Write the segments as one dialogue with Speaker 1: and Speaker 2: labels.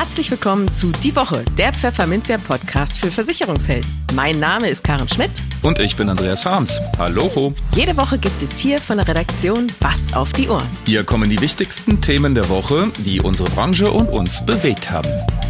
Speaker 1: Herzlich willkommen zu Die Woche, der Pfefferminzia-Podcast für Versicherungshelden. Mein Name ist Karen Schmidt.
Speaker 2: Und ich bin Andreas Harms. Hallo.
Speaker 1: Jede Woche gibt es hier von der Redaktion was auf die Ohren.
Speaker 2: Hier kommen die wichtigsten Themen der Woche, die unsere Branche und uns bewegt haben.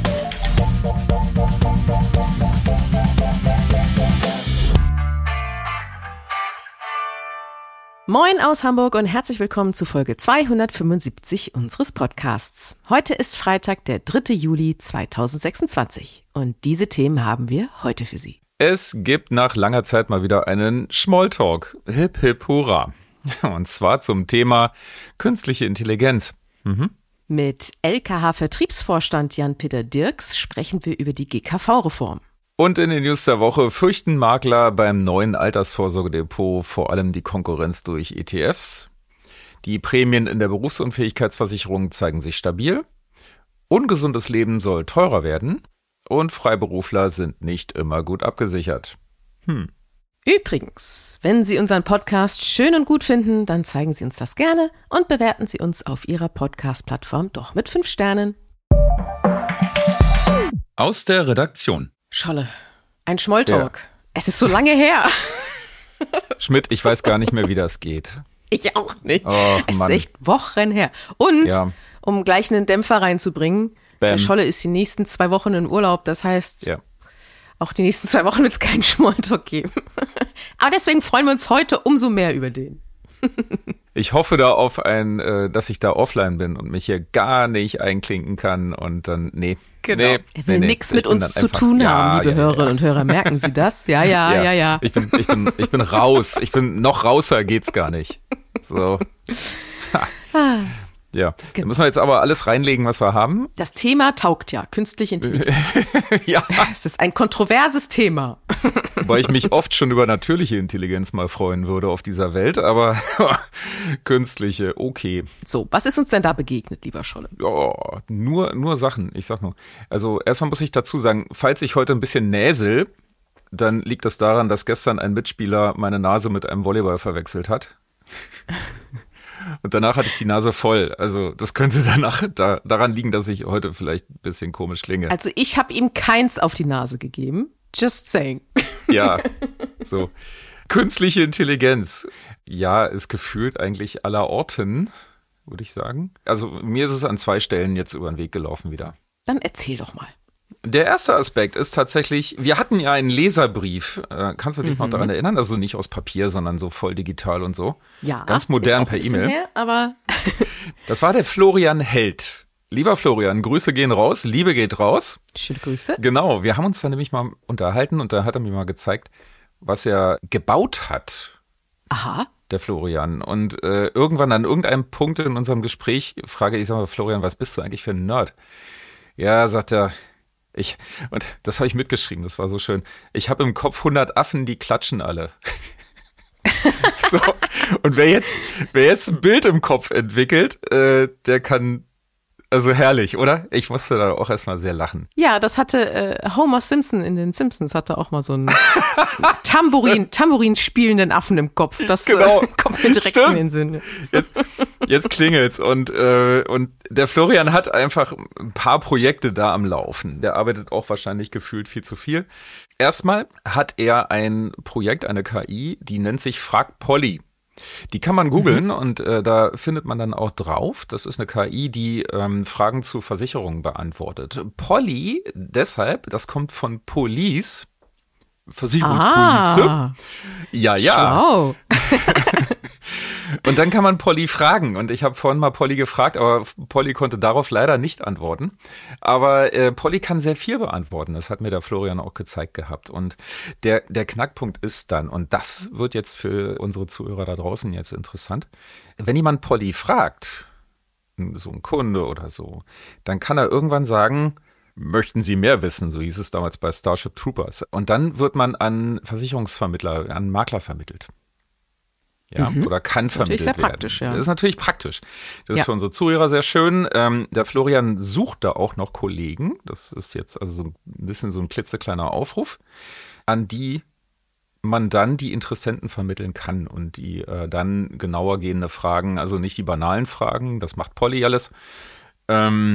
Speaker 1: Moin aus Hamburg und herzlich willkommen zu Folge 275 unseres Podcasts. Heute ist Freitag, der 3. Juli 2026 und diese Themen haben wir heute für Sie.
Speaker 2: Es gibt nach langer Zeit mal wieder einen Smalltalk. Hip hip hurra. Und zwar zum Thema künstliche Intelligenz.
Speaker 1: Mit LKH-Vertriebsvorstand Jan-Peter Dirks sprechen wir über die GKV-Reform.
Speaker 2: Und in den News der Woche fürchten Makler beim neuen Altersvorsorgedepot vor allem die Konkurrenz durch ETFs. Die Prämien in der Berufsunfähigkeitsversicherung zeigen sich stabil. Ungesundes Leben soll teurer werden. Und Freiberufler sind nicht immer gut abgesichert.
Speaker 1: Übrigens, wenn Sie unseren Podcast schön und gut finden, dann zeigen Sie uns das gerne und bewerten Sie uns auf Ihrer Podcast-Plattform doch mit 5 Sternen.
Speaker 2: Aus der Redaktion.
Speaker 1: Scholle, ein Smalltalk. Ja. Es ist so lange her.
Speaker 2: Schmidt, ich weiß gar nicht mehr, wie das geht.
Speaker 1: Ich auch nicht.
Speaker 2: Oh,
Speaker 1: es
Speaker 2: Mann.
Speaker 1: ist echt Wochen her. Und, um gleich einen Dämpfer reinzubringen, der Scholle ist die nächsten 2 Wochen in Urlaub. Das heißt, auch die nächsten 2 Wochen wird es keinen Smalltalk geben. Aber deswegen freuen wir uns heute umso mehr über den.
Speaker 2: Ich hoffe da auf dass ich da offline bin und mich hier gar nicht einklinken kann und dann,
Speaker 1: Genau. Er will nichts mit uns zu tun haben, liebe Hörerinnen und Hörer. Merken Sie das? Ja.
Speaker 2: Ich bin raus. Noch rauser geht's gar nicht. So. Ja, da müssen wir jetzt aber alles reinlegen, was wir haben.
Speaker 1: Das Thema taugt ja, künstliche Intelligenz.
Speaker 2: Ja.
Speaker 1: Es ist ein kontroverses Thema.
Speaker 2: Wobei ich mich oft schon über natürliche Intelligenz mal freuen würde auf dieser Welt, aber künstliche, okay.
Speaker 1: So, was ist uns denn da begegnet, lieber Scholle?
Speaker 2: Ja, nur Sachen, ich sag nur. Also erstmal muss ich dazu sagen, falls ich heute ein bisschen näsel, dann liegt das daran, dass gestern ein Mitspieler meine Nase mit einem Volleyball verwechselt hat. Und danach hatte ich die Nase voll. Also das könnte daran liegen, dass ich heute vielleicht ein bisschen komisch klinge.
Speaker 1: Also ich habe ihm keins auf die Nase gegeben. Just saying.
Speaker 2: Ja, so. Künstliche Intelligenz. Ja, ist gefühlt eigentlich aller Orten, würde ich sagen. Also mir ist es an 2 Stellen jetzt über den Weg gelaufen wieder.
Speaker 1: Dann erzähl doch mal.
Speaker 2: Der erste Aspekt ist tatsächlich, wir hatten ja einen Leserbrief, kannst du dich noch daran erinnern? Also nicht aus Papier, sondern so voll digital und so.
Speaker 1: Ja.
Speaker 2: Ganz modern per E-Mail.
Speaker 1: Her, aber
Speaker 2: das war der Florian Held. Lieber Florian, Grüße gehen raus, Liebe geht raus.
Speaker 1: Schöne Grüße.
Speaker 2: Genau, wir haben uns dann nämlich mal unterhalten und da hat er mir mal gezeigt, was er gebaut hat.
Speaker 1: Aha.
Speaker 2: Der Florian. Und irgendwann an irgendeinem Punkt in unserem Gespräch frage ich, sag mal, Florian, was bist du eigentlich für ein Nerd? Ja, sagt er, und das habe ich mitgeschrieben, das war so schön. Ich habe im Kopf 100 Affen, die klatschen alle. So. Und wer jetzt ein Bild im Kopf entwickelt, der kann, also herrlich, oder? Ich musste da auch erstmal sehr lachen.
Speaker 1: Ja, das hatte Homer Simpson in den Simpsons, hatte auch mal so einen Tambourin spielenden Affen im Kopf. Das kommt mir direkt in den Sinn.
Speaker 2: Jetzt klingelt's und der Florian hat einfach ein paar Projekte da am Laufen. Der arbeitet auch wahrscheinlich gefühlt viel zu viel. Erstmal hat er ein Projekt, eine KI, die nennt sich Frag Polly. Die kann man googeln und da findet man dann auch drauf. Das ist eine KI, die Fragen zu Versicherungen beantwortet. Polly, deshalb, das kommt von Police, Versicherungspolice. Ja.
Speaker 1: Schlau.
Speaker 2: Und dann kann man Polly fragen. Und ich habe vorhin mal Polly gefragt, aber Polly konnte darauf leider nicht antworten. Aber Polly kann sehr viel beantworten. Das hat mir der Florian auch gezeigt gehabt. Und der Knackpunkt ist dann, und das wird jetzt für unsere Zuhörer da draußen jetzt interessant, wenn jemand Polly fragt, so ein Kunde oder so, dann kann er irgendwann sagen, möchten Sie mehr wissen? So hieß es damals bei Starship Troopers. Und dann wird man an Versicherungsvermittler, an Makler vermittelt. Ja, oder kann vermittelt werden.
Speaker 1: Praktisch, ja.
Speaker 2: Das ist natürlich praktisch. Das ist für unsere Zuhörer sehr schön. Der Florian sucht da auch noch Kollegen. Das ist jetzt also so ein bisschen so ein klitzekleiner Aufruf, an die man dann die Interessenten vermitteln kann und die dann genauer gehende Fragen, also nicht die banalen Fragen, das macht Polly alles,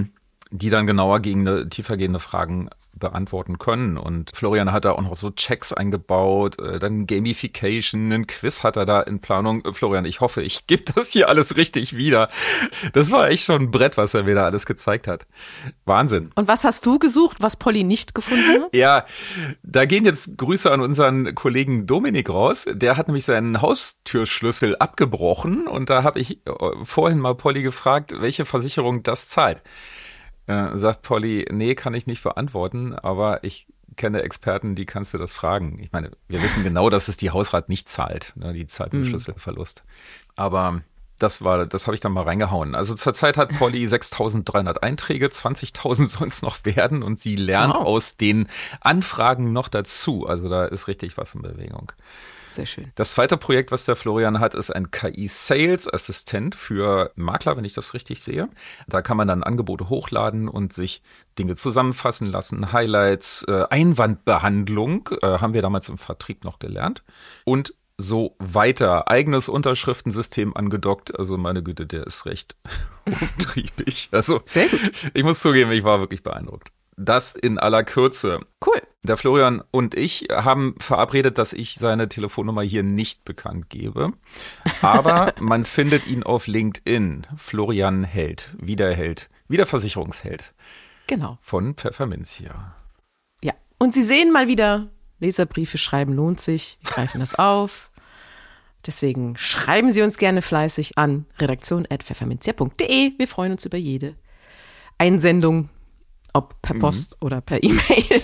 Speaker 2: die dann tiefergehende Fragen beantworten können. Und Florian hat da auch noch so Checks eingebaut, dann Gamification, ein Quiz hat er da in Planung. Florian, ich hoffe, ich gebe das hier alles richtig wieder. Das war echt schon ein Brett, was er mir da alles gezeigt hat. Wahnsinn.
Speaker 1: Und was hast du gesucht, was Polly nicht gefunden hat?
Speaker 2: Ja, da gehen jetzt Grüße an unseren Kollegen Dominik raus. Der hat nämlich seinen Haustürschlüssel abgebrochen und da habe ich vorhin mal Polly gefragt, welche Versicherung das zahlt. Sagt Polly, nee, kann ich nicht beantworten, aber ich kenne Experten, die kannst du das fragen. Ich meine, wir wissen genau, dass es die Hausrat nicht zahlt, ne, die zahlt den Schlüsselverlust. Aber das habe ich dann mal reingehauen. Also zurzeit hat Polly 6.300 Einträge, 20.000 sollen es noch werden und sie lernt aus den Anfragen noch dazu. Also da ist richtig was in Bewegung.
Speaker 1: Sehr schön.
Speaker 2: Das zweite Projekt, was der Florian hat, ist ein KI-Sales-Assistent für Makler, wenn ich das richtig sehe. Da kann man dann Angebote hochladen und sich Dinge zusammenfassen lassen, Highlights, Einwandbehandlung, haben wir damals im Vertrieb noch gelernt. Und so weiter. Eigenes Unterschriftensystem angedockt. Also meine Güte, der ist recht umtriebig. Also sehr gut. Ich muss zugeben, ich war wirklich beeindruckt. Das in aller Kürze.
Speaker 1: Cool.
Speaker 2: Der Florian und ich haben verabredet, dass ich seine Telefonnummer hier nicht bekannt gebe. Aber man findet ihn auf LinkedIn. Florian Held, Wiederversicherungsheld.
Speaker 1: Genau.
Speaker 2: Von Pfefferminzia.
Speaker 1: Ja, und Sie sehen mal wieder, Leserbriefe schreiben lohnt sich. Wir greifen das auf. Deswegen schreiben Sie uns gerne fleißig an redaktion@pfefferminzia.de. Wir freuen uns über jede Einsendung. Ob per Post oder per E-Mail.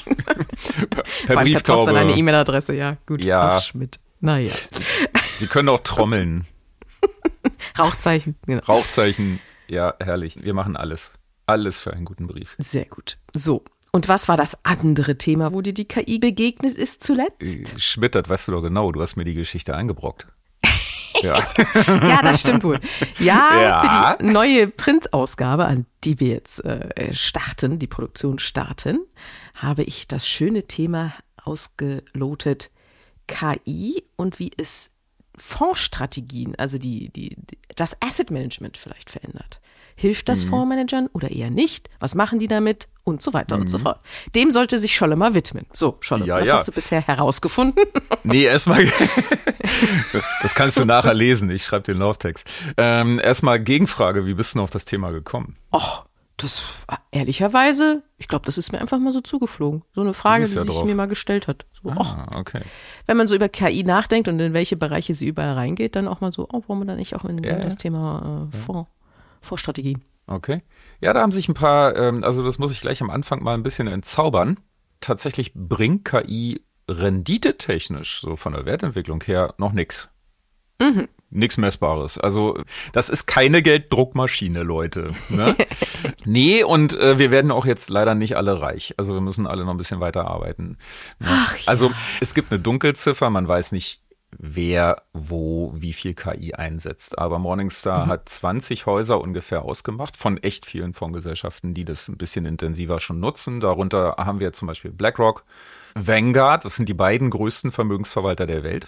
Speaker 2: per Brieftaube.
Speaker 1: Per Post an eine E-Mail-Adresse, ja. Gut.
Speaker 2: Ja.
Speaker 1: Ach, Schmidt. Naja.
Speaker 2: Sie können auch trommeln.
Speaker 1: Rauchzeichen. Genau.
Speaker 2: Rauchzeichen, ja, herrlich. Wir machen alles. Alles für einen guten Brief.
Speaker 1: Sehr gut. So. Und was war das andere Thema, wo dir die KI begegnet ist zuletzt?
Speaker 2: Schmidt, das weißt du doch genau. Du hast mir die Geschichte eingebrockt. Ja.
Speaker 1: Ja, das stimmt wohl. Ja, für die neue Printausgabe, an die wir jetzt starten, die Produktion starten, habe ich das schöne Thema ausgelotet, KI und wie es Fondsstrategien, also das Asset Management vielleicht verändert. Hilft das Fondsmanagern oder eher nicht? Was machen die damit? Und so weiter und so fort. Dem sollte sich Scholle mal widmen. So, Scholle, was hast du bisher herausgefunden?
Speaker 2: Nee, erstmal, das kannst du nachher lesen, ich schreibe den Lauftext. Erstmal Gegenfrage, wie bist du auf das Thema gekommen?
Speaker 1: Och, das ehrlicherweise, ich glaube, das ist mir einfach mal so zugeflogen. So eine Frage, die sich mir mal gestellt hat. So,
Speaker 2: okay.
Speaker 1: Wenn man so über KI nachdenkt und in welche Bereiche sie überall reingeht, dann auch mal so, wollen wir dann nicht auch in das Thema Fondsstrategien.
Speaker 2: Okay. Ja, da haben sich ein paar, also das muss ich gleich am Anfang mal ein bisschen entzaubern. Tatsächlich bringt KI renditetechnisch, so von der Wertentwicklung her, noch nichts. Nichts Messbares. Also das ist keine Gelddruckmaschine, Leute. Ne? Nee, und wir werden auch jetzt leider nicht alle reich. Also wir müssen alle noch ein bisschen weiter arbeiten. Ne?
Speaker 1: Ach, ja.
Speaker 2: Also es gibt eine Dunkelziffer, man weiß nicht, wer, wo, wie viel KI einsetzt. Aber Morningstar hat 20 Häuser ungefähr ausgemacht von echt vielen Fondsgesellschaften, die das ein bisschen intensiver schon nutzen. Darunter haben wir zum Beispiel BlackRock, Vanguard, das sind die beiden größten Vermögensverwalter der Welt,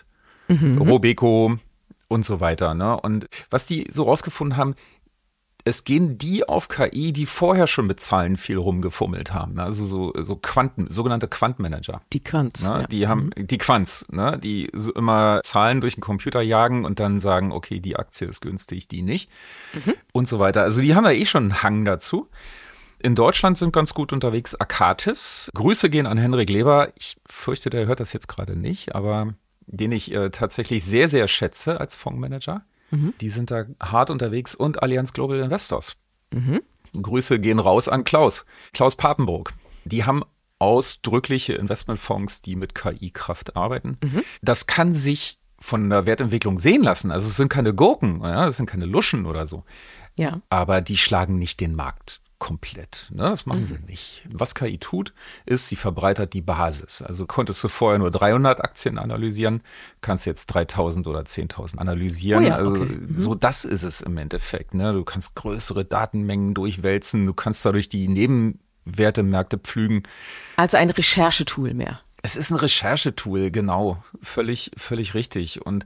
Speaker 2: Robeco und so weiter. Ne? Und was die so rausgefunden haben, es gehen die auf KI, die vorher schon mit Zahlen viel rumgefummelt haben. Ne? Also so sogenannte Quantmanager.
Speaker 1: Die Quants.
Speaker 2: Ne?
Speaker 1: Ja.
Speaker 2: Die haben die Quants, ne? Die so immer Zahlen durch den Computer jagen und dann sagen, okay, die Aktie ist günstig, die nicht. Und so weiter. Also die haben ja schon einen Hang dazu. In Deutschland sind ganz gut unterwegs Akatis. Grüße gehen an Henrik Leber. Ich fürchte, der hört das jetzt gerade nicht, aber den ich tatsächlich sehr, sehr schätze als Fondsmanager. Die sind da hart unterwegs und Allianz Global Investors. Grüße gehen raus an Klaus Papenburg. Die haben ausdrückliche Investmentfonds, die mit KI-Kraft arbeiten. Das kann sich von der Wertentwicklung sehen lassen. Also es sind keine Gurken, ja, es sind keine Luschen oder so.
Speaker 1: Ja.
Speaker 2: Aber die schlagen nicht den Markt komplett. Ne? Das machen sie nicht. Was KI tut, ist, sie verbreitert die Basis. Also konntest du vorher nur 300 Aktien analysieren, kannst jetzt 3.000 oder 10.000 analysieren.
Speaker 1: Oh ja,
Speaker 2: also
Speaker 1: okay.
Speaker 2: so das ist es im Endeffekt. Ne? Du kannst größere Datenmengen durchwälzen, du kannst dadurch die Nebenwertemärkte pflügen.
Speaker 1: Also ein Recherchetool mehr.
Speaker 2: Es ist ein Recherchetool, genau. Völlig richtig. Und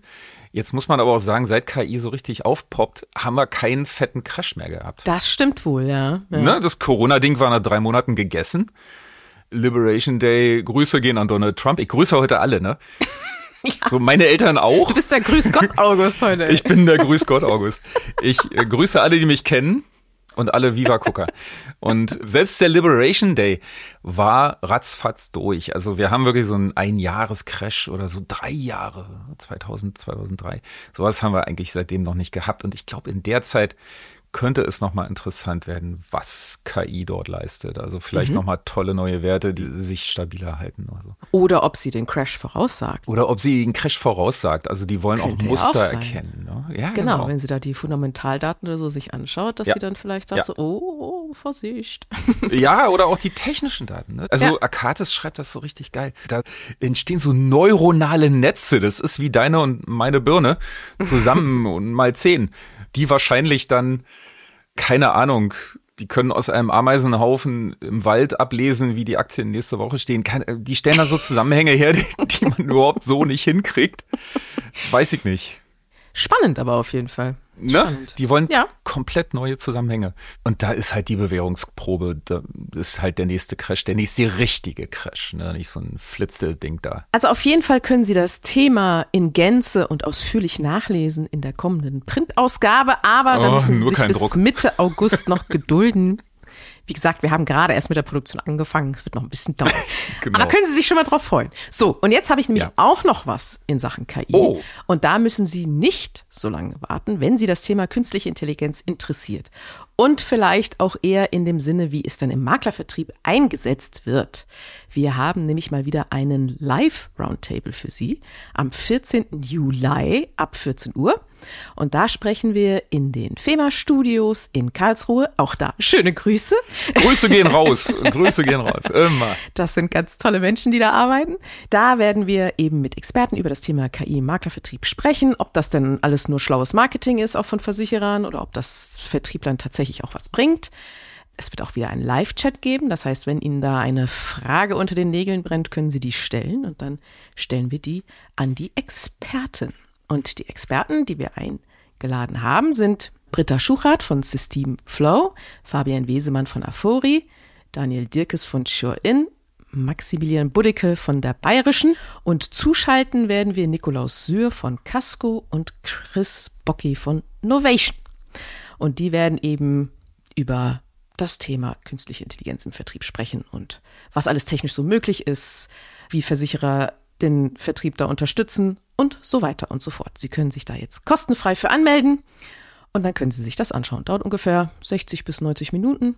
Speaker 2: Jetzt muss man aber auch sagen, seit KI so richtig aufpoppt, haben wir keinen fetten Crash mehr gehabt.
Speaker 1: Das stimmt wohl, ja.
Speaker 2: Ne, das Corona-Ding war nach 3 Monaten gegessen. Liberation Day, Grüße gehen an Donald Trump. Ich grüße heute alle, ne? Ja. So meine Eltern auch.
Speaker 1: Du bist der Grüß Gott August heute.
Speaker 2: Ich bin der Grüß Gott August. Ich grüße alle, die mich kennen. Und alle Viva-Gucker. Und selbst der Liberation Day war ratzfatz durch. Also wir haben wirklich so einen Einjahres-Crash oder so 3 Jahre, 2000, 2003. Sowas haben wir eigentlich seitdem noch nicht gehabt. Und ich glaube, in der Zeit könnte es nochmal interessant werden, was KI dort leistet. Also vielleicht nochmal tolle neue Werte, die sich stabiler halten. Oder so.
Speaker 1: Oder ob sie den Crash voraussagt.
Speaker 2: Oder ob sie den Crash voraussagt. Also die wollen könnte auch Muster auch erkennen. Ne? Ja,
Speaker 1: genau, wenn sie da die Fundamentaldaten oder so sich anschaut, dass sie dann vielleicht sagt so, oh, Vorsicht.
Speaker 2: Ja, oder auch die technischen Daten. Ne? Also Akatis schreibt das so richtig geil. Da entstehen so neuronale Netze. Das ist wie deine und meine Birne zusammen und mal 10. Die wahrscheinlich dann, keine Ahnung, die können aus einem Ameisenhaufen im Wald ablesen, wie die Aktien nächste Woche stehen. Die stellen da so Zusammenhänge her, die man überhaupt so nicht hinkriegt. Weiß ich nicht.
Speaker 1: Spannend aber auf jeden Fall.
Speaker 2: Ne? Die wollen komplett neue Zusammenhänge. Und da ist halt die Bewährungsprobe, da ist halt der nächste Crash, der nächste richtige Crash, ne? Nicht so ein Flitze-Ding da.
Speaker 1: Also auf jeden Fall können Sie das Thema in Gänze und ausführlich nachlesen in der kommenden Printausgabe, aber da müssen Sie sich bis Mitte August noch gedulden. Wie gesagt, wir haben gerade erst mit der Produktion angefangen. Es wird noch ein bisschen dauern. Genau. Aber können Sie sich schon mal drauf freuen. So, und jetzt habe ich nämlich auch noch was in Sachen KI. Oh. Und da müssen Sie nicht so lange warten, wenn Sie das Thema künstliche Intelligenz interessiert. Und vielleicht auch eher in dem Sinne, wie es dann im Maklervertrieb eingesetzt wird. Wir haben nämlich mal wieder einen Live-Roundtable für Sie am 14. Juli ab 14 Uhr. Und da sprechen wir in den FEMA-Studios in Karlsruhe. Auch da schöne Grüße.
Speaker 2: Grüße gehen raus. Grüße gehen raus. Immer.
Speaker 1: Das sind ganz tolle Menschen, die da arbeiten. Da werden wir eben mit Experten über das Thema KI im Maklervertrieb sprechen. Ob das denn alles nur schlaues Marketing ist, auch von Versicherern, oder ob das Vertrieblern tatsächlich auch was bringt. Es wird auch wieder einen Live-Chat geben. Das heißt, wenn Ihnen da eine Frage unter den Nägeln brennt, können Sie die stellen. Und dann stellen wir die an die Experten. Und die Experten, die wir eingeladen haben, sind Britta Schuchart von System Flow, Fabian Wesemann von Afori, Daniel Dirkes von SureIn, Maximilian Buddicke von der Bayerischen und zuschalten werden wir Nikolaus Sühr von Casco und Chris Bocki von Novation. Und die werden eben über das Thema künstliche Intelligenz im Vertrieb sprechen und was alles technisch so möglich ist, wie Versicherer den Vertrieb da unterstützen und so weiter und so fort. Sie können sich da jetzt kostenfrei für anmelden und dann können Sie sich das anschauen. Dauert ungefähr 60 bis 90 Minuten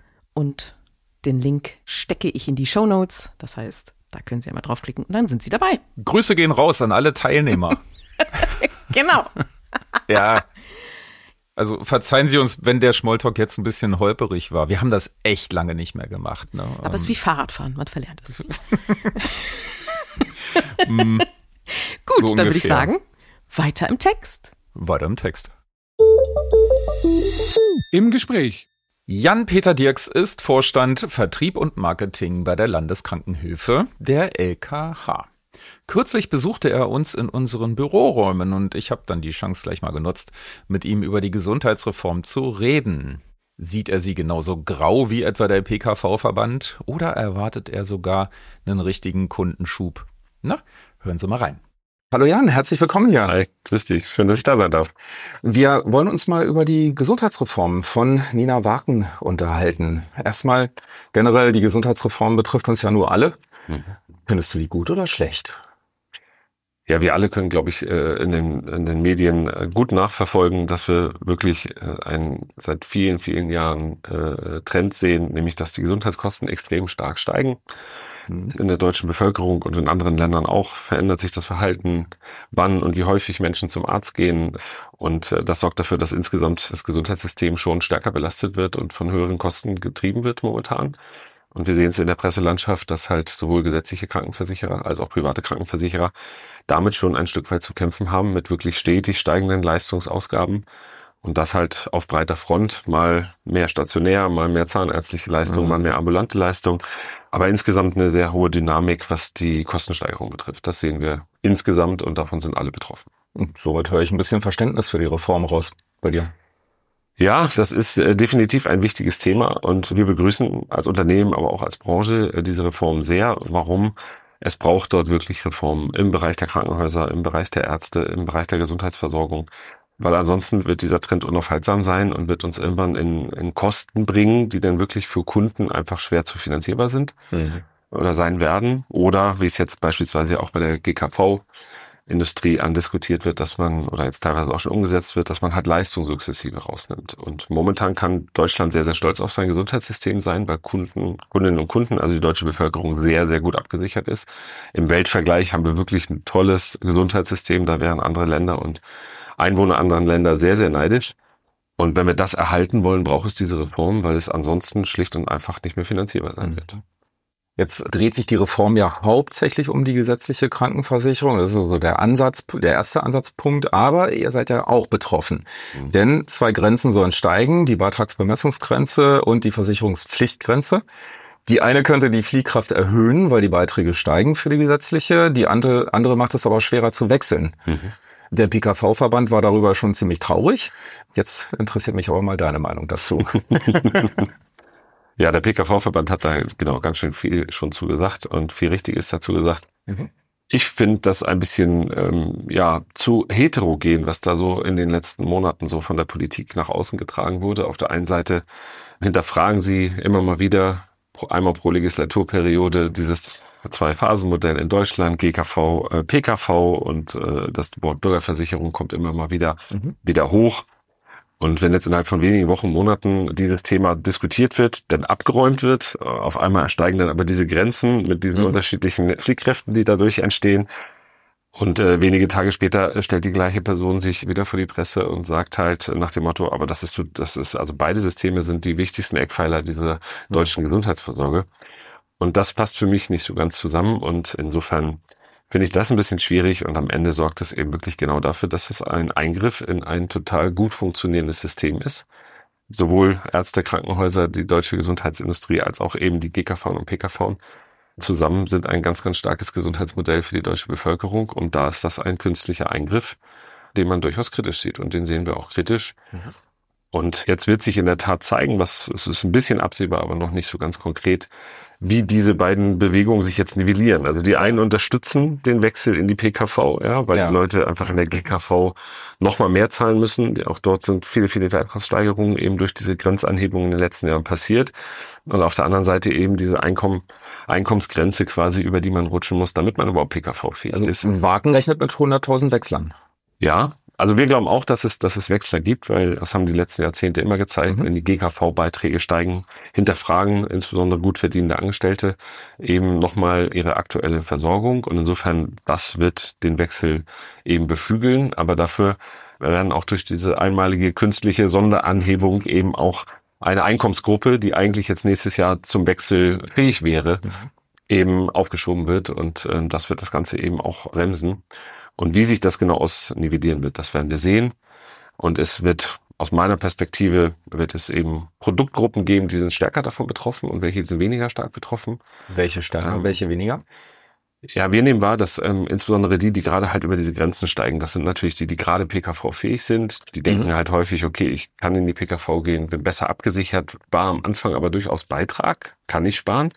Speaker 1: und den Link stecke ich in die Shownotes. Das heißt, da können Sie einmal draufklicken und dann sind Sie dabei.
Speaker 2: Grüße gehen raus an alle Teilnehmer.
Speaker 1: Genau.
Speaker 2: Ja. Also verzeihen Sie uns, wenn der Smalltalk jetzt ein bisschen holperig war. Wir haben das echt lange nicht mehr gemacht. Ne?
Speaker 1: Aber es ist wie Fahrradfahren, man verlernt es. Gut, so dann würde ich sagen, weiter im Text.
Speaker 2: Weiter im Text.
Speaker 3: Im Gespräch.
Speaker 2: Jan-Peter Dirks ist Vorstand Vertrieb und Marketing bei der Landeskrankenhilfe, der LKH. Kürzlich besuchte er uns in unseren Büroräumen und ich habe dann die Chance gleich mal genutzt, mit ihm über die Gesundheitsreform zu reden. Sieht er sie genauso grau wie etwa der PKV-Verband oder erwartet er sogar einen richtigen Kundenschub? Na, hören Sie mal rein.
Speaker 4: Hallo Jan, herzlich willkommen hier.
Speaker 5: Hi, grüß dich. Schön, dass ich da sein darf.
Speaker 4: Wir wollen uns mal über die Gesundheitsreform von Nina Waken unterhalten. Erstmal generell, die Gesundheitsreform betrifft uns ja nur alle. Findest du die gut oder schlecht?
Speaker 5: Ja, wir alle können, glaube ich, in den Medien gut nachverfolgen, dass wir wirklich einen seit vielen, vielen Jahren Trend sehen, nämlich dass die Gesundheitskosten extrem stark steigen. In der deutschen Bevölkerung und in anderen Ländern auch verändert sich das Verhalten, wann und wie häufig Menschen zum Arzt gehen. Und das sorgt dafür, dass insgesamt das Gesundheitssystem schon stärker belastet wird und von höheren Kosten getrieben wird momentan. Und wir sehen es in der Presselandschaft, dass halt sowohl gesetzliche Krankenversicherer als auch private Krankenversicherer damit schon ein Stück weit zu kämpfen haben mit wirklich stetig steigenden Leistungsausgaben. Und das halt auf breiter Front, mal mehr stationär, mal mehr zahnärztliche Leistung, mal mehr ambulante Leistung. Aber insgesamt eine sehr hohe Dynamik, was die Kostensteigerung betrifft. Das sehen wir insgesamt und davon sind alle betroffen.
Speaker 4: Und somit höre ich ein bisschen Verständnis für die Reform raus bei dir.
Speaker 5: Ja, das ist definitiv ein wichtiges Thema und wir begrüßen als Unternehmen, aber auch als Branche diese Reform sehr. Warum? Es braucht dort wirklich Reformen im Bereich der Krankenhäuser, im Bereich der Ärzte, im Bereich der Gesundheitsversorgung, weil ansonsten wird dieser Trend unaufhaltsam sein und wird uns irgendwann in Kosten bringen, die dann wirklich für Kunden einfach schwer zu finanzierbar sind oder sein werden. Oder wie es jetzt beispielsweise auch bei der GKV-Industrie andiskutiert wird, dass man, oder jetzt teilweise auch schon umgesetzt wird, dass man halt Leistung sukzessive rausnimmt. Und momentan kann Deutschland sehr, sehr stolz auf sein Gesundheitssystem sein, weil Kundinnen und Kunden, also die deutsche Bevölkerung, sehr, sehr gut abgesichert ist. Im Weltvergleich haben wir wirklich ein tolles Gesundheitssystem, da wären andere Länder und Einwohner anderer Länder sehr, sehr neidisch. Und wenn wir das erhalten wollen, braucht es diese Reform, weil es ansonsten schlicht und einfach nicht mehr finanzierbar sein wird.
Speaker 4: Jetzt dreht sich die Reform ja hauptsächlich um die gesetzliche Krankenversicherung. Das ist so der erste Ansatzpunkt. Aber ihr seid ja auch betroffen. Denn 2 Grenzen sollen steigen, die Beitragsbemessungsgrenze und die Versicherungspflichtgrenze. Die eine könnte die Fliehkraft erhöhen, weil die Beiträge steigen für die gesetzliche. Die andere macht es aber schwerer zu wechseln. Der PKV-Verband war darüber schon ziemlich traurig. Jetzt interessiert mich aber mal deine Meinung dazu.
Speaker 5: Ja, der PKV-Verband hat da genau ganz schön viel schon zugesagt und viel Richtiges dazu gesagt. Ich finde das ein bisschen zu heterogen, was da so in den letzten Monaten so von der Politik nach außen getragen wurde. Auf der einen Seite hinterfragen sie immer mal wieder, einmal pro Legislaturperiode, dieses 2-Phasen-Modell in Deutschland, GKV, PKV und das Wort Bürgerversicherung kommt immer mal wieder hoch. Und wenn jetzt innerhalb von wenigen Wochen, Monaten dieses Thema diskutiert wird, dann abgeräumt wird, auf einmal steigen dann aber diese Grenzen mit diesen unterschiedlichen Fliehkräften, die dadurch entstehen. Und wenige Tage später stellt die gleiche Person sich wieder vor die Presse und sagt halt nach dem Motto, aber das ist also beide Systeme sind die wichtigsten Eckpfeiler dieser deutschen Gesundheitsvorsorge. Und das passt für mich nicht so ganz zusammen und insofern finde ich das ein bisschen schwierig und am Ende sorgt es eben wirklich genau dafür, dass es ein Eingriff in ein total gut funktionierendes System ist. Sowohl Ärzte, Krankenhäuser, die deutsche Gesundheitsindustrie als auch eben die GKV und PKV zusammen sind ein ganz, ganz starkes Gesundheitsmodell für die deutsche Bevölkerung und da ist das ein künstlicher Eingriff, den man durchaus kritisch sieht und den sehen wir auch kritisch. Und jetzt wird sich in der Tat zeigen, es ist ein bisschen absehbar, aber noch nicht so ganz konkret, wie diese beiden Bewegungen sich jetzt nivellieren. Also die einen unterstützen den Wechsel in die PKV, weil die Leute einfach in der GKV noch mal mehr zahlen müssen. Auch dort sind viele, viele Wertkoststeigerungen eben durch diese Grenzanhebungen in den letzten Jahren passiert. Und auf der anderen Seite eben diese Einkommensgrenze quasi, über die man rutschen muss, damit man überhaupt PKV-fähig ist.
Speaker 4: Wagen rechnet mit 100.000 Wechslern.
Speaker 5: Ja. Also wir glauben auch, dass es Wechsler gibt, weil das haben die letzten Jahrzehnte immer gezeigt, wenn die GKV-Beiträge steigen, hinterfragen insbesondere gut verdienende Angestellte eben nochmal ihre aktuelle Versorgung und insofern das wird den Wechsel eben beflügeln, aber dafür werden auch durch diese einmalige künstliche Sonderanhebung eben auch eine Einkommensgruppe, die eigentlich jetzt nächstes Jahr zum Wechsel fähig wäre, eben aufgeschoben wird und das wird das Ganze eben auch bremsen. Und wie sich das genau ausnivellieren wird, das werden wir sehen. Und es wird, aus meiner Perspektive, wird es eben Produktgruppen geben, die sind stärker davon betroffen und welche sind weniger stark betroffen.
Speaker 4: Welche stärker, welche weniger?
Speaker 5: Ja, wir nehmen wahr, dass insbesondere die gerade halt über diese Grenzen steigen, das sind natürlich die gerade PKV-fähig sind. Die denken halt häufig, okay, ich kann in die PKV gehen, bin besser abgesichert, war am Anfang aber durchaus Beitrag, kann ich sparen.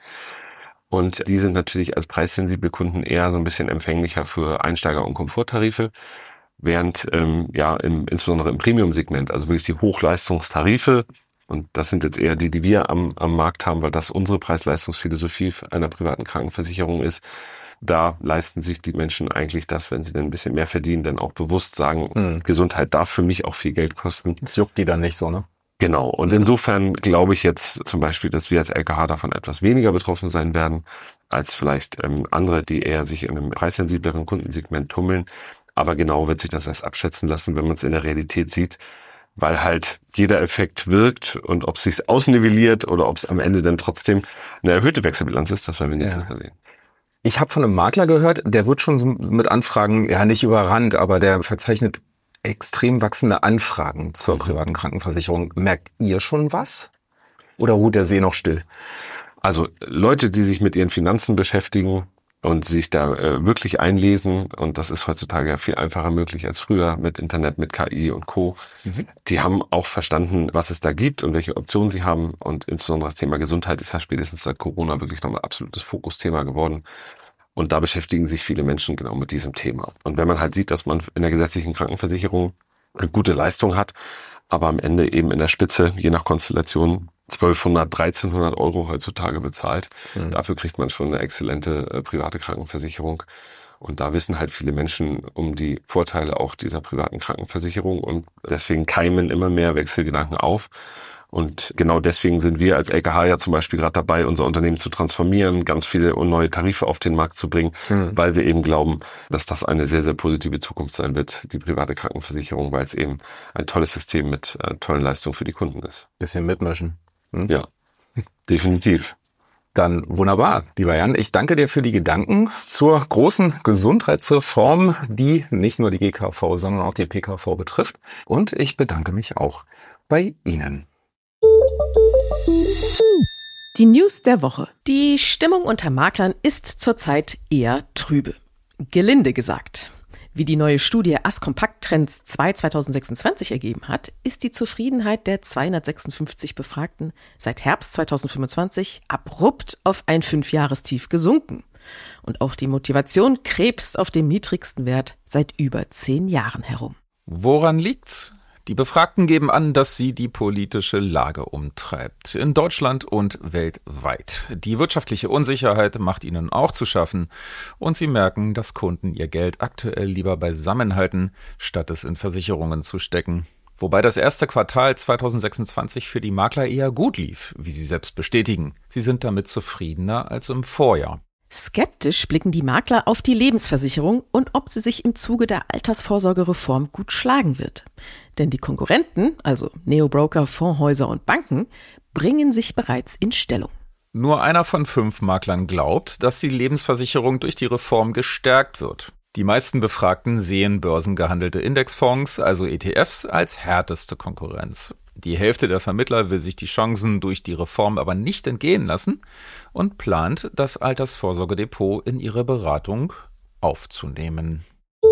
Speaker 5: Und die sind natürlich als preissensible Kunden eher so ein bisschen empfänglicher für Einsteiger- und Komforttarife, während insbesondere im Premium-Segment, also wirklich die Hochleistungstarife, und das sind jetzt eher die wir am Markt haben, weil das unsere Preis-Leistungsphilosophie einer privaten Krankenversicherung ist, da leisten sich die Menschen eigentlich das, wenn sie dann ein bisschen mehr verdienen, dann auch bewusst sagen, Gesundheit darf für mich auch viel Geld kosten.
Speaker 4: Das juckt die dann nicht so, ne?
Speaker 5: Genau. Und insofern glaube ich jetzt zum Beispiel, dass wir als LKH davon etwas weniger betroffen sein werden, als vielleicht andere, die eher sich in einem preissensibleren Kundensegment tummeln. Aber genau wird sich das erst abschätzen lassen, wenn man es in der Realität sieht, weil halt jeder Effekt wirkt und ob es sich ausnivelliert oder ob es am Ende dann trotzdem eine erhöhte Wechselbilanz ist, das werden wir nächstes Mal sehen.
Speaker 4: Ich habe von einem Makler gehört, der wird schon so mit Anfragen, ja nicht überrannt, aber der verzeichnet extrem wachsende Anfragen zur privaten Krankenversicherung. Merkt ihr schon was? Oder ruht der See noch still?
Speaker 5: Also Leute, die sich mit ihren Finanzen beschäftigen, und sich da wirklich einlesen. Und das ist heutzutage ja viel einfacher möglich als früher mit Internet, mit KI und Co. Die haben auch verstanden, was es da gibt und welche Optionen sie haben. Und insbesondere das Thema Gesundheit ist ja spätestens seit Corona wirklich nochmal ein absolutes Fokusthema geworden. Und da beschäftigen sich viele Menschen genau mit diesem Thema. Und wenn man halt sieht, dass man in der gesetzlichen Krankenversicherung eine gute Leistung hat, aber am Ende eben in der Spitze, je nach Konstellation, 1.200, 1.300 Euro heutzutage bezahlt. Dafür kriegt man schon eine exzellente private Krankenversicherung. Und da wissen halt viele Menschen um die Vorteile auch dieser privaten Krankenversicherung. Und deswegen keimen immer mehr Wechselgedanken auf. Und genau deswegen sind wir als LKH ja zum Beispiel gerade dabei, unser Unternehmen zu transformieren, ganz viele neue Tarife auf den Markt zu bringen, weil wir eben glauben, dass das eine sehr, sehr positive Zukunft sein wird, die private Krankenversicherung, weil es eben ein tolles System mit tollen Leistungen für die Kunden ist.
Speaker 4: Bisschen mitmischen.
Speaker 5: Ja, definitiv.
Speaker 4: Dann wunderbar, lieber Jan. Ich danke dir für die Gedanken zur großen Gesundheitsreform, die nicht nur die GKV, sondern auch die PKV betrifft. Und ich bedanke mich auch bei Ihnen.
Speaker 1: Die News der Woche. Die Stimmung unter Maklern ist zurzeit eher trübe. Gelinde gesagt. Wie die neue Studie As-Compact Trends 2026 ergeben hat, ist die Zufriedenheit der 256 Befragten seit Herbst 2025 abrupt auf ein 5-Jahrestief gesunken. Und auch die Motivation krebst auf dem niedrigsten Wert seit über 10 Jahren herum.
Speaker 2: Woran liegt's? Die Befragten geben an, dass sie die politische Lage umtreibt, in Deutschland und weltweit. Die wirtschaftliche Unsicherheit macht ihnen auch zu schaffen und sie merken, dass Kunden ihr Geld aktuell lieber beisammen halten, statt es in Versicherungen zu stecken. Wobei das erste Quartal 2026 für die Makler eher gut lief, wie sie selbst bestätigen. Sie sind damit zufriedener als im Vorjahr.
Speaker 1: Skeptisch blicken die Makler auf die Lebensversicherung und ob sie sich im Zuge der Altersvorsorgereform gut schlagen wird. Denn die Konkurrenten, also Neobroker, Fondshäuser und Banken, bringen sich bereits in Stellung.
Speaker 2: Nur einer von 5 Maklern glaubt, dass die Lebensversicherung durch die Reform gestärkt wird. Die meisten Befragten sehen börsengehandelte Indexfonds, also ETFs, als härteste Konkurrenz. Die Hälfte der Vermittler will sich die Chancen durch die Reform aber nicht entgehen lassen und plant, das Altersvorsorgedepot in ihre Beratung aufzunehmen.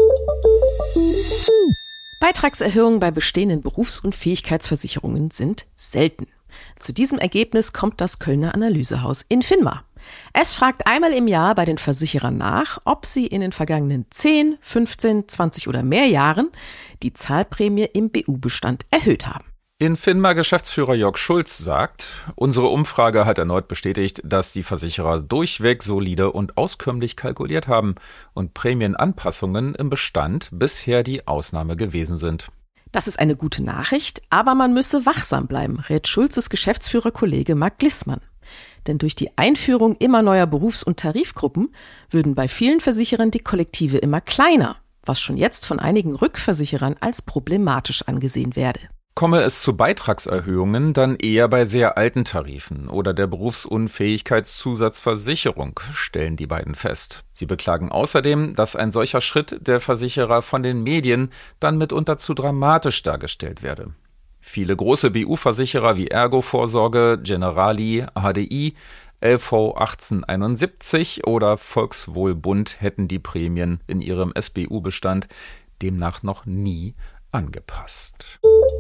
Speaker 1: Beitragserhöhungen bei bestehenden Berufs- und Fähigkeitsversicherungen sind selten. Zu diesem Ergebnis kommt das Kölner Analysehaus Infinma. Es fragt einmal im Jahr bei den Versicherern nach, ob sie in den vergangenen 10, 15, 20 oder mehr Jahren die Zahlprämie im BU-Bestand erhöht haben.
Speaker 2: Infinma-Geschäftsführer Jörg Schulz sagt, unsere Umfrage hat erneut bestätigt, dass die Versicherer durchweg solide und auskömmlich kalkuliert haben und Prämienanpassungen im Bestand bisher die Ausnahme gewesen sind.
Speaker 1: Das ist eine gute Nachricht, aber man müsse wachsam bleiben, rät Schulzes Geschäftsführerkollege Marc Glissmann. Denn durch die Einführung immer neuer Berufs- und Tarifgruppen würden bei vielen Versicherern die Kollektive immer kleiner, was schon jetzt von einigen Rückversicherern als problematisch angesehen werde.
Speaker 2: Komme es zu Beitragserhöhungen, dann eher bei sehr alten Tarifen oder der Berufsunfähigkeitszusatzversicherung, stellen die beiden fest. Sie beklagen außerdem, dass ein solcher Schritt der Versicherer von den Medien dann mitunter zu dramatisch dargestellt werde. Viele große BU-Versicherer wie Ergo-Vorsorge, Generali, HDI, LV 1871 oder Volkswohlbund hätten die Prämien in ihrem SBU-Bestand demnach noch nie angepasst.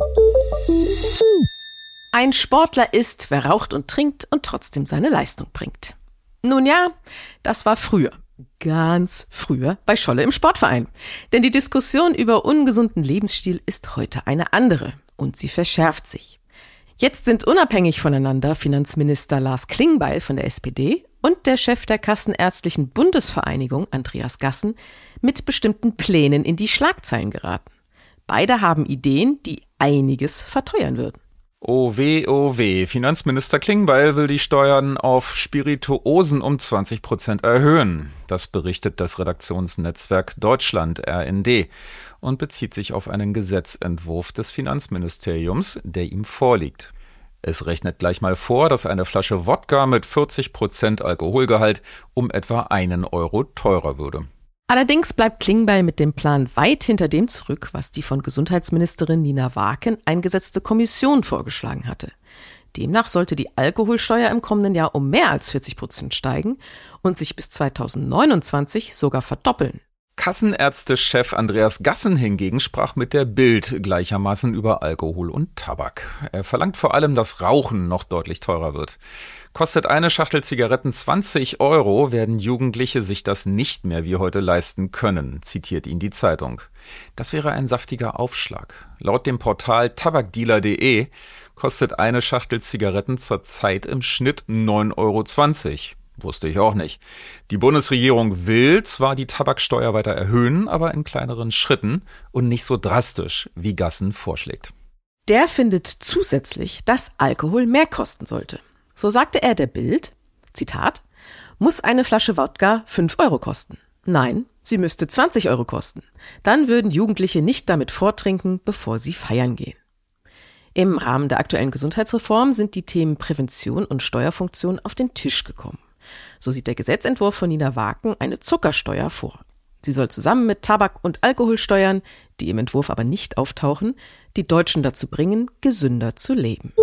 Speaker 1: Ein Sportler ist, wer raucht und trinkt und trotzdem seine Leistung bringt. Nun ja, das war früher. Ganz früher bei Scholle im Sportverein. Denn die Diskussion über ungesunden Lebensstil ist heute eine andere und sie verschärft sich. Jetzt sind unabhängig voneinander Finanzminister Lars Klingbeil von der SPD und der Chef der Kassenärztlichen Bundesvereinigung, Andreas Gassen, mit bestimmten Plänen in die Schlagzeilen geraten. Beide haben Ideen, die einiges verteuern würden.
Speaker 2: Oh weh, Finanzminister Klingbeil will die Steuern auf Spirituosen um 20% erhöhen. Das berichtet das Redaktionsnetzwerk Deutschland, RND, und bezieht sich auf einen Gesetzentwurf des Finanzministeriums, der ihm vorliegt. Es rechnet gleich mal vor, dass eine Flasche Wodka mit 40% Alkoholgehalt um etwa 1 Euro teurer würde.
Speaker 1: Allerdings bleibt Klingbeil mit dem Plan weit hinter dem zurück, was die von Gesundheitsministerin Nina Waken eingesetzte Kommission vorgeschlagen hatte. Demnach sollte die Alkoholsteuer im kommenden Jahr um mehr als 40% steigen und sich bis 2029 sogar verdoppeln.
Speaker 2: Kassenärzte-Chef Andreas Gassen hingegen sprach mit der Bild gleichermaßen über Alkohol und Tabak. Er verlangt vor allem, dass Rauchen noch deutlich teurer wird. Kostet eine Schachtel Zigaretten 20 €, werden Jugendliche sich das nicht mehr wie heute leisten können, zitiert ihn die Zeitung. Das wäre ein saftiger Aufschlag. Laut dem Portal tabakdealer.de kostet eine Schachtel Zigaretten zurzeit im Schnitt 9,20 €. Wusste ich auch nicht. Die Bundesregierung will zwar die Tabaksteuer weiter erhöhen, aber in kleineren Schritten und nicht so drastisch, wie Gassen vorschlägt.
Speaker 1: Der findet zusätzlich, dass Alkohol mehr kosten sollte. So sagte er der Bild, Zitat, muss eine Flasche Wodka 5 € kosten? Nein, sie müsste 20 € kosten. Dann würden Jugendliche nicht damit vortrinken, bevor sie feiern gehen. Im Rahmen der aktuellen Gesundheitsreform sind die Themen Prävention und Steuerfunktion auf den Tisch gekommen. So sieht der Gesetzentwurf von Nina Waken eine Zuckersteuer vor. Sie soll zusammen mit Tabak- und Alkoholsteuern, die im Entwurf aber nicht auftauchen, die Deutschen dazu bringen, gesünder zu leben.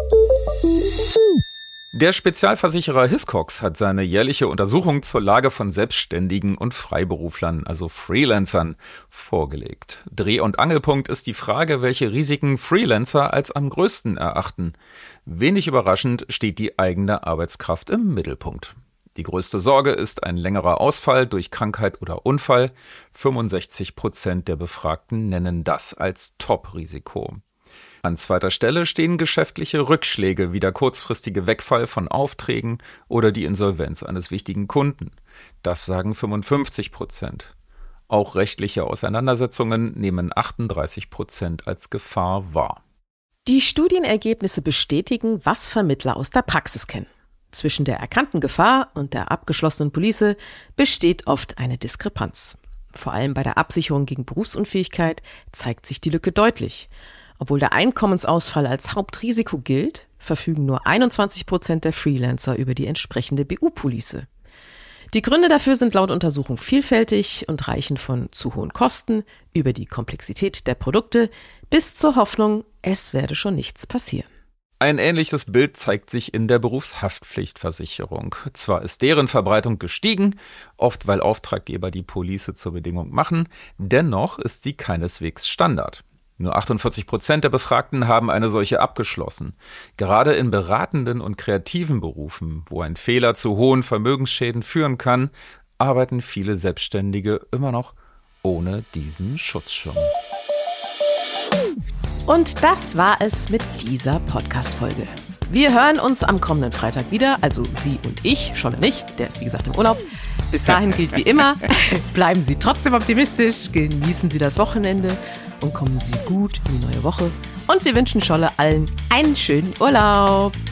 Speaker 2: Der Spezialversicherer Hiscox hat seine jährliche Untersuchung zur Lage von Selbstständigen und Freiberuflern, also Freelancern, vorgelegt. Dreh- und Angelpunkt ist die Frage, welche Risiken Freelancer als am größten erachten. Wenig überraschend steht die eigene Arbeitskraft im Mittelpunkt. Die größte Sorge ist ein längerer Ausfall durch Krankheit oder Unfall. 65% der Befragten nennen das als Top-Risiko. An zweiter Stelle stehen geschäftliche Rückschläge wie der kurzfristige Wegfall von Aufträgen oder die Insolvenz eines wichtigen Kunden. Das sagen 55%. Auch rechtliche Auseinandersetzungen nehmen 38% als Gefahr wahr.
Speaker 1: Die Studienergebnisse bestätigen, was Vermittler aus der Praxis kennen. Zwischen der erkannten Gefahr und der abgeschlossenen Police besteht oft eine Diskrepanz. Vor allem bei der Absicherung gegen Berufsunfähigkeit zeigt sich die Lücke deutlich. Obwohl der Einkommensausfall als Hauptrisiko gilt, verfügen nur 21% der Freelancer über die entsprechende BU-Police. Die Gründe dafür sind laut Untersuchung vielfältig und reichen von zu hohen Kosten über die Komplexität der Produkte bis zur Hoffnung, es werde schon nichts passieren.
Speaker 2: Ein ähnliches Bild zeigt sich in der Berufshaftpflichtversicherung. Zwar ist deren Verbreitung gestiegen, oft weil Auftraggeber die Police zur Bedingung machen, dennoch ist sie keineswegs Standard. Nur 48% der Befragten haben eine solche abgeschlossen. Gerade in beratenden und kreativen Berufen, wo ein Fehler zu hohen Vermögensschäden führen kann, arbeiten viele Selbstständige immer noch ohne diesen Schutzschirm.
Speaker 1: Und das war es mit dieser Podcast-Folge. Wir hören uns am kommenden Freitag wieder, also Sie und ich, Scholle nicht, der ist wie gesagt im Urlaub. Bis dahin gilt wie immer, bleiben Sie trotzdem optimistisch, genießen Sie das Wochenende und kommen Sie gut in die neue Woche. Und wir wünschen Scholle allen einen schönen Urlaub.